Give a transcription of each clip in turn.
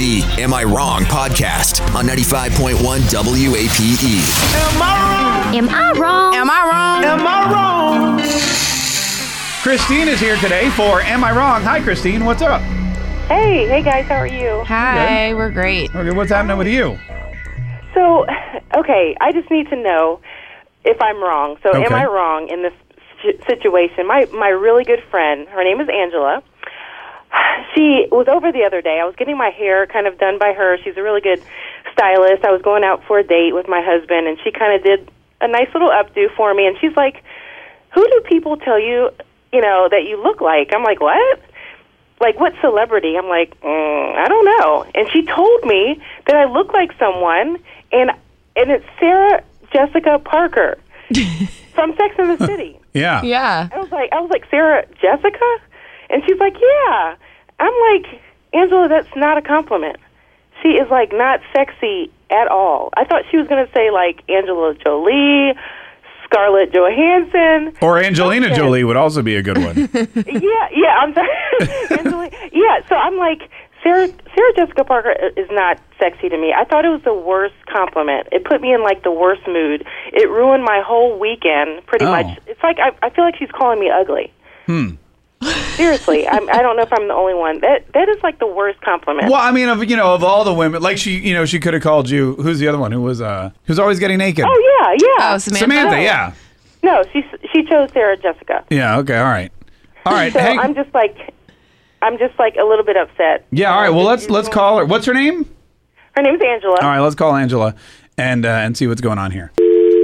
The Am I Wrong podcast on 95.1 WAPE. Am I wrong? Am I wrong? Am I wrong? Am I wrong? Christine is here today for Am I Wrong? Hi, Christine. What's up? Hey guys, how are you? Hi, we're great. Okay, what's happening with you? So, okay, I just need to know if I'm wrong. So, Okay. am I wrong in this situation? My really good friend, her name is Angela. She was over the other day. I was getting my hair kind of done by her. She's a really good stylist. I was going out for a date with my husband, and she kind of did a nice little updo for me. And she's like, "Who do people tell you, that you look like?" I'm like, "What? Like, what celebrity?" I'm like, I don't know. And she told me that I look like someone, and it's Sarah Jessica Parker from Sex and the City. Yeah. Yeah. I was like, Sarah Jessica? And she's like, yeah. I'm like, Angela, that's not a compliment. She is, like, not sexy at all. I thought she was going to say, like, Angela Jolie, Scarlett Johansson. Or Angelina something. Jolie would also be a good one. Yeah, I'm sorry. Yeah, so I'm like, Sarah Jessica Parker is not sexy to me. I thought it was the worst compliment. It put me in, like, the worst mood. It ruined my whole weekend, pretty much. It's like, I feel like she's calling me ugly. Seriously, I don't know if I'm the only one. That is, like, the worst compliment. Well, I mean, of all the women, like she could have called you. Who's the other one? Who's always getting naked? Oh, yeah. Oh, Samantha. Samantha, yeah. No, she chose Sarah Jessica. Yeah, okay, all right. So hey. I'm just like a little bit upset. Yeah, all right, well, let's call her. What's her name? Her name's Angela. All right, let's call Angela and see what's going on here.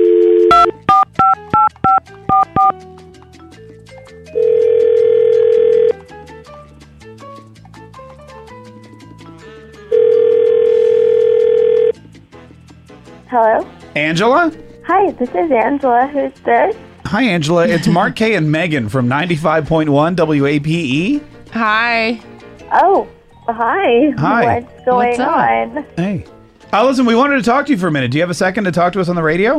Hello? Angela? Hi, this is Angela. Who's this? Hi, Angela. It's Mark K and Megan from 95.1 WAPE. Hi. Oh, hi. Hi. What's going What's up? on? Hey. Listen, we wanted to talk to you for a minute. Do you have a second to talk to us on the radio?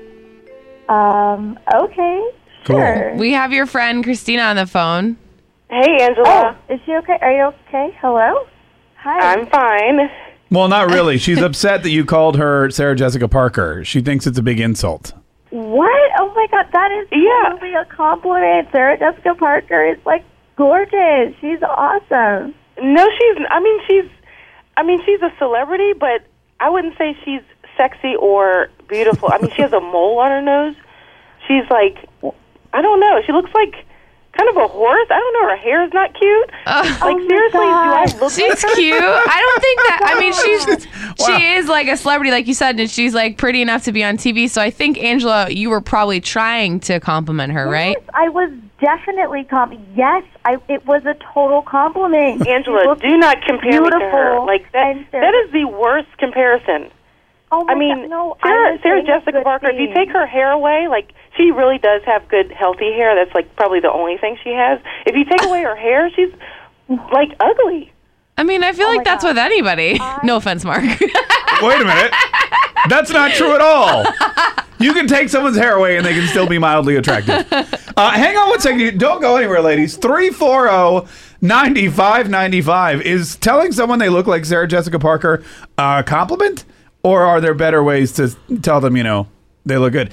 Okay. Cool. Sure. We have your friend Christina on the phone. Hey, Oh, Angela. is she okay? Are you okay? Hello? Hi. I'm fine. Well, not really. She's upset that you called her Sarah Jessica Parker. She thinks it's a big insult. What? Oh my God, that is totally a compliment. Sarah Jessica Parker is like gorgeous. She's awesome. No, she's a celebrity, but I wouldn't say she's sexy or beautiful. I mean, she has a mole on her nose. She's like, I don't know. She looks like kind of a horse. I don't know. Her hair is not cute. Seriously, do I look She's like her? cute. I don't think that. I mean, she is like a celebrity, like you said, and she's like pretty enough to be on TV. So I think, Angela, you were probably trying to compliment her, right? Yes, I was definitely Yes, it was a total compliment. Angela, do not compare me to her. beautiful. Like that is the worst comparison. Oh my I mean, God, no, Sarah I'm saying Jessica good Parker, if you things. take her hair away, like, she really does have good, healthy hair. That's, like, probably the only thing she has. If you take away her hair, she's, like, ugly. I mean, I feel like that's with anybody. No offense, Mark. Wait a minute. That's not true at all. You can take someone's hair away and they can still be mildly attractive. Hang on one second. Don't go anywhere, ladies. 340-9595. Is telling someone they look like Sarah Jessica Parker a compliment? Or are there better ways to tell them, they look good?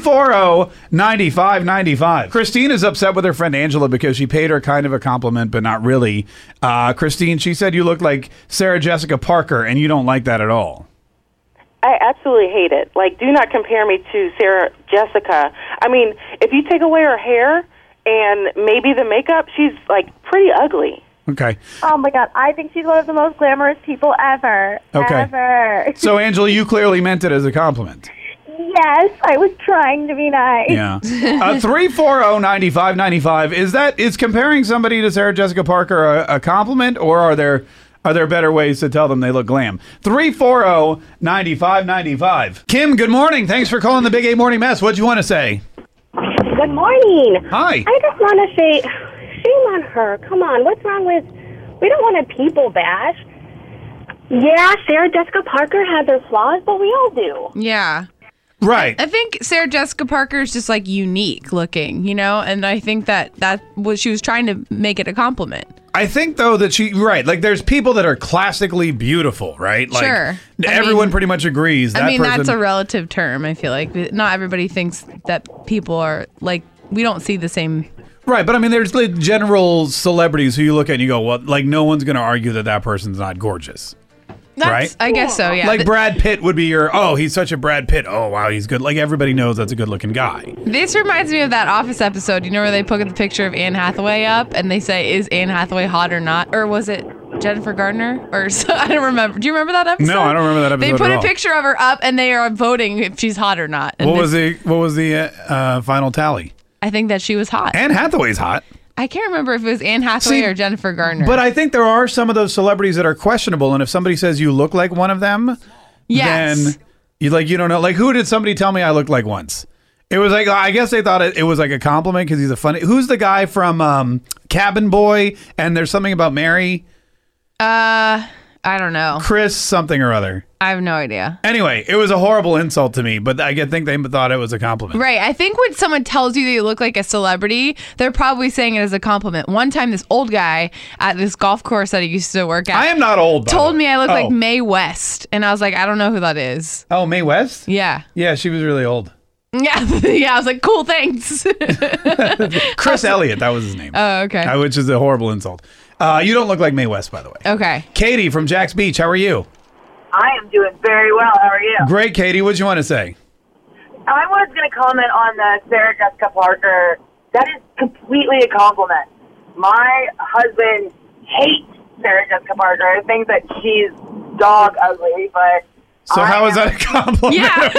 340-9595. Christine is upset with her friend Angela because she paid her kind of a compliment, but not really. Christine, she said you look like Sarah Jessica Parker, and you don't like that at all. I absolutely hate it. Like, do not compare me to Sarah Jessica. I mean, if you take away her hair and maybe the makeup, she's, like, pretty ugly. Okay. Oh my God, I think she's one of the most glamorous people ever. Okay. Ever. So, Angela, you clearly meant it as a compliment. Yes, I was trying to be nice. Yeah. 340-9595. Is comparing somebody to Sarah Jessica Parker a compliment, or are there better ways to tell them they look glam? 340-9595. Kim, good morning. Thanks for calling the Big A Morning Mess. What'd you want to say? Good morning. Hi. I just want to say, shame on her. Come on, what's wrong with... We don't want to people bash. Yeah, Sarah Jessica Parker has her flaws, but we all do. Yeah. Right. I think Sarah Jessica Parker is just like unique looking, and I think that was she was trying to make it a compliment. I think though that like there's people that are classically beautiful, right? Like, Sure. Everyone pretty much agrees. That person, that's a relative term. I feel like not everybody thinks that people are like, we don't see the same. Right, but I mean, there's like general celebrities who you look at and you go, well, like no one's going to argue that person's not gorgeous. Right? I guess so, yeah. Like Brad Pitt would be he's such a Brad Pitt. Oh, wow, he's good. Like everybody knows that's a good looking guy. This reminds me of that Office episode, where they put the picture of Anne Hathaway up and they say, is Anne Hathaway hot or not? Or was it Jennifer Gardner? Or I don't remember. Do you remember that episode? No, I don't remember that episode. They put at a picture of her up and they are voting if she's hot or not. And what was the final tally? I think that she was hot. Anne Hathaway's hot. I can't remember if it was Anne Hathaway or Jennifer Gardner. But I think there are some of those celebrities that are questionable, and if somebody says you look like one of them, then you don't know. Like, who did somebody tell me I looked like once? It was like, I guess they thought it was like a compliment because he's a funny. Who's the guy from Cabin Boy? And there's something about Mary. I don't know. Chris something or other. I have no idea. Anyway, it was a horrible insult to me, but I think they thought it was a compliment. Right. I think when someone tells you that you look like a celebrity, they're probably saying it as a compliment. One time, this old guy at this golf course that I used to work at. I am not old, told me I look like Mae West. And I was like, I don't know who that is. Oh, Mae West? Yeah. Yeah, she was really old. Yeah. Yeah. I was like, cool, thanks. Chris Elliott, that was his name. Oh, okay. Which is a horrible insult. You don't look like Mae West, by the way. Okay. Katie from Jack's Beach, how are you? I am doing very well. How are you? Great, Katie. What do you want to say? I was going to comment on the Sarah Jessica Parker. That is completely a compliment. My husband hates Sarah Jessica Parker. Thinks that she's dog ugly, but... So how is that a compliment? Yeah.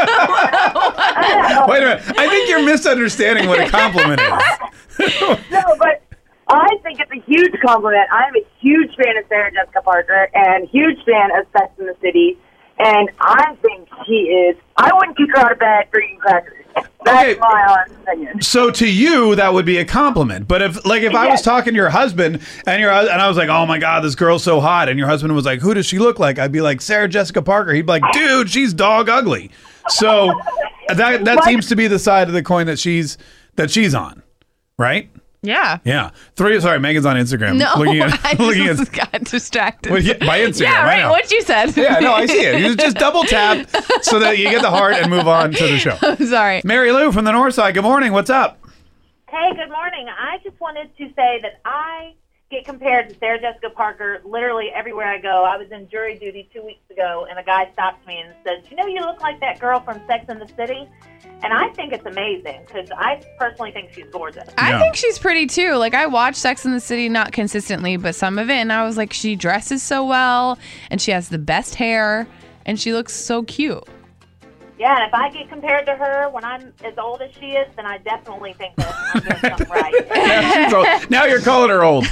Wait a minute. I think you're misunderstanding what a compliment is. No, but I think it's a huge compliment. I'm a huge fan of Sarah Jessica Parker and huge fan of Sex and the City. And I think she is... I wouldn't kick her out of bed for eating crackers. That's my honest opinion. So to you, that would be a compliment. But if I was talking to your husband and I was like, oh my God, this girl's so hot. And your husband was like, who does she look like? I'd be like, Sarah Jessica Parker. He'd be like, dude, she's dog ugly. So that seems to be the side of the coin that she's on. Right? Yeah. Yeah. Sorry, Megan's on Instagram. No, I just got distracted. By Instagram. Yeah, right. What you said. Yeah, no, I see it. You just double tap so that you get the heart and move on to the show. I'm sorry. Mary Lou from the North Side. Good morning. What's up? Hey, good morning. I just wanted to say that I get compared to Sarah Jessica Parker literally everywhere I go. I was in jury duty 2 weeks ago, and a guy stopped me and said, you look like that girl from Sex and the City? And I think it's amazing because I personally think she's gorgeous. I think she's pretty too. Like, I watch Sex and the City, not consistently, but some of it, and I was like, she dresses so well, and she has the best hair, and she looks so cute. Yeah, and if I get compared to her when I'm as old as she is, then I definitely think that I'm doing something right. Yeah, she's old. Now you're calling her old.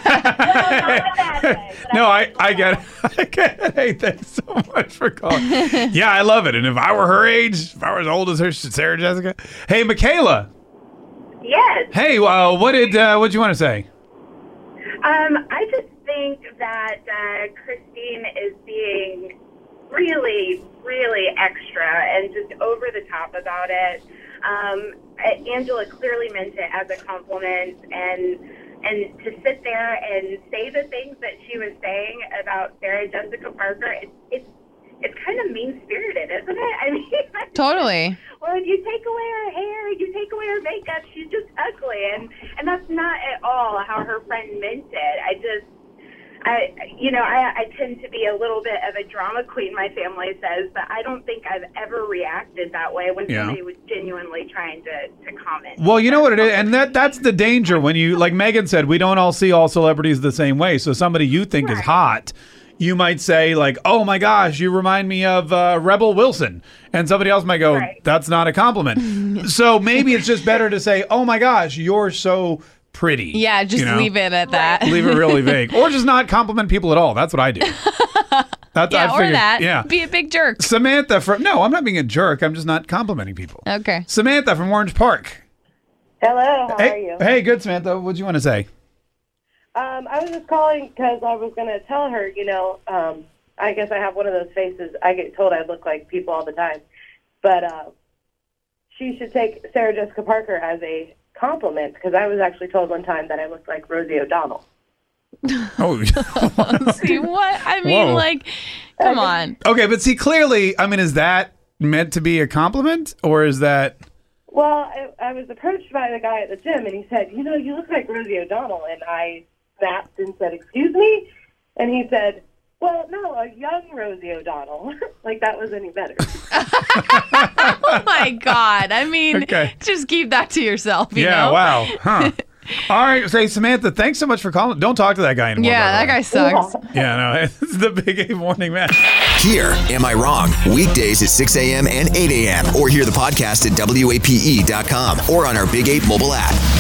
No, I get it. I get it. Hey, thanks so much for calling. Yeah, I love it. And if I were her age, if I were as old as her, Sarah Jessica. Hey, Michaela. Yes. Hey, what'd you want to say? I just think that Christine is being really, really extra and just over the top about it. Angela clearly meant it as a compliment, and to sit there and say the things that she was saying about Sarah Jessica Parker, it's kind of mean-spirited, isn't it? I mean, totally. Well, if you take away her hair, you take away her makeup, she's just ugly, and that's not at all how her friend meant it. I tend to be a little bit of a drama queen, my family says, but I don't think I've ever reacted that way when somebody was genuinely trying to comment. Well, you know what it is, and that's the danger when you, like Megan said, we don't all see all celebrities the same way. So somebody you think is hot, you might say like, oh my gosh, you remind me of Rebel Wilson. And somebody else might go, that's not a compliment. So maybe it's just better to say, oh my gosh, you're so pretty. Yeah, just leave it at that. Leave it really vague. Or just not compliment people at all. That's what I do. Yeah. Be a big jerk. Samantha no, I'm not being a jerk. I'm just not complimenting people. Okay. Samantha from Orange Park. Hello, how are you? Hey, good, Samantha. What do you want to say? I was just calling because I was going to tell her, I guess I have one of those faces. I get told I look like people all the time. But she should take Sarah Jessica Parker as a compliment because I was actually told one time that I looked like Rosie O'Donnell. Oh, See what? I mean, Whoa. like, come on. okay, but see, clearly, I mean, is that meant to be a compliment, or is that? Well, I was approached by the guy at the gym, and he said, you look like Rosie O'Donnell. And I snapped and said, excuse me? And he said, well, no, a young Rosie O'Donnell. Like, that was any better. Oh, my God. I mean, Okay. just keep that to yourself, you Yeah, know? wow. Huh. All right, say, Samantha, thanks so much for calling. Don't talk to that guy anymore. Yeah, by that the way. guy sucks. Yeah, no, this is the Big A Morning Man. Hear Am I Wrong? Weekdays at 6 a.m. and 8 a.m. Or hear the podcast at WAPE.com or on our Big 8 mobile app.